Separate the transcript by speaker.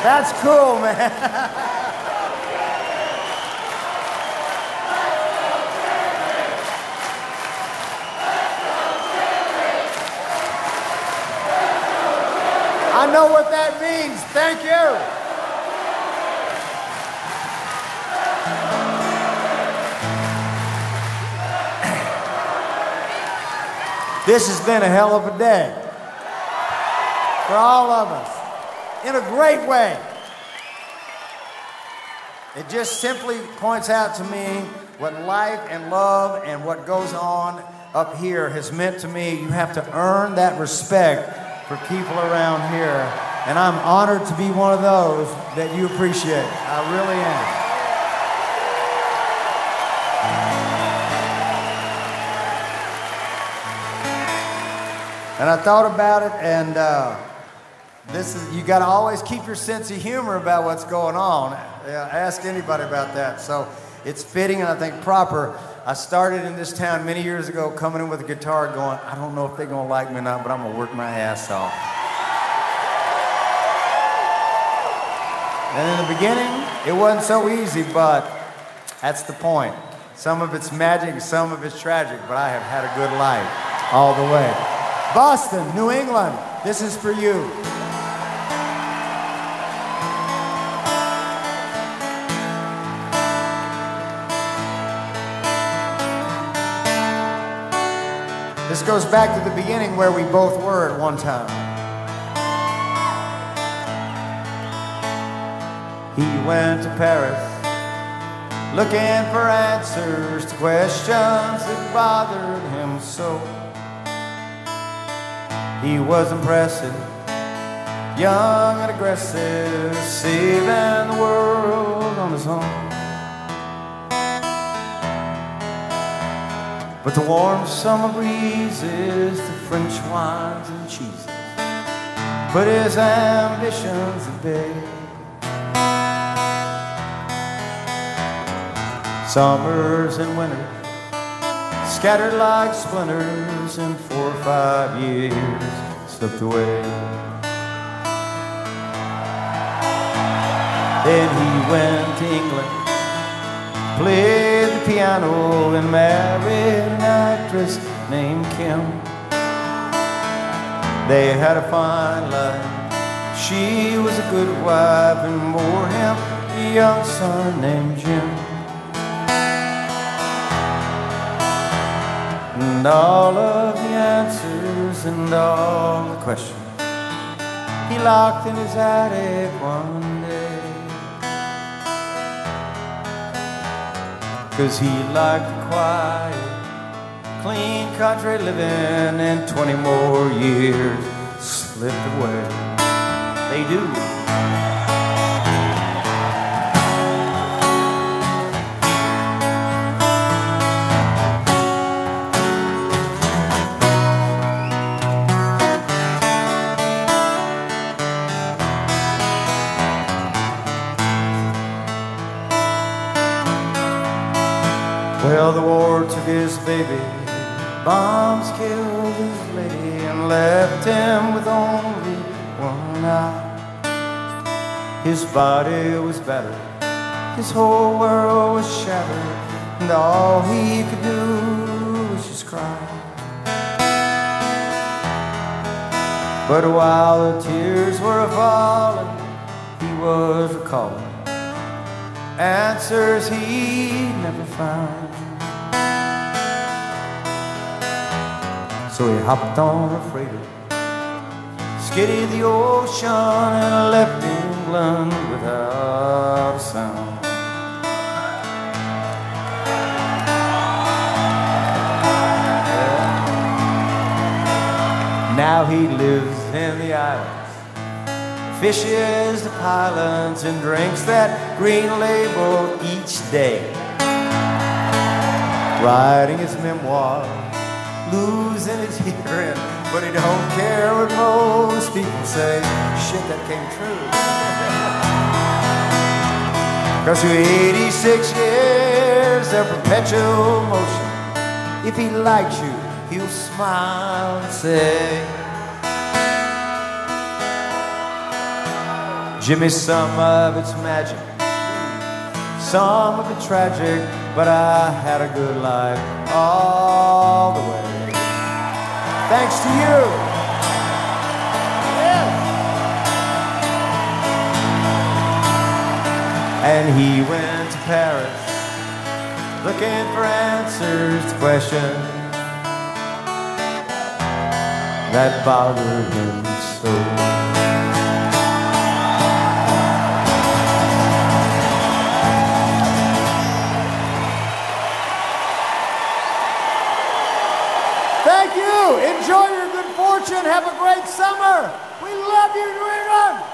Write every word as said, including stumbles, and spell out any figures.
Speaker 1: That's cool, man. I know what that means. Thank you. This has been a hell of a day for all of us, in a great way. It just simply points out to me what life and love and what goes on up here has meant to me. You have to earn that respect for people around here, and I'm honored to be one of those that you appreciate. I really am. And I thought about it, and uh, this is, you got to always keep your sense of humor about what's going on. Yeah, ask anybody about that. So it's fitting and I think proper. I started in this town many years ago coming in with a guitar going, I don't know if they're going to like me or not, but I'm going to work my ass off. And in the beginning, it wasn't so easy, but that's the point. Some of it's magic, some of it's tragic, but I have had a good life all the way. Boston, New England, this is for you. This goes back to the beginning where we both were at one time. He went to Paris looking for answers to questions that bothered him so. He was impressive, young and aggressive, saving the world on his own. But the warm summer breezes, the French wines and cheeses put his ambitions at bay. Summers and winters scattered like splinters, in four or five years slipped away. Then he went to England, played the piano, and married an actress named Kim. They had a fine life, she was a good wife, and bore him a young son named Jim. And all of the answers and all the questions he locked in his attic one day. 'Cause he liked the quiet, clean country living, and twenty more years slipped away. They do. Well, the war took his baby, bombs killed his lady, and left him with only one eye. His body was battered, his whole world was shattered, and all he could do was just cry. But while the tears were falling, he was recalling answers he never found. So he hopped on a freighter, skidded the ocean, and left England without a sound. Now he lives in the islands, fishes the pilots, and drinks that green label each day. Writing his memoir, losing his hearing, but he don't care what most people say. Shit, that came true. 'Cause through eighty-six years of perpetual motion, if he likes you, he'll smile and say, Jimmy, some of it's magic, some of it tragic, but I had a good life all the way. Thanks to you. Yeah. And he went to Paris looking for answers to questions that bothered him so. Thank you. Enjoy your good fortune. Have a great summer. We love you, New England.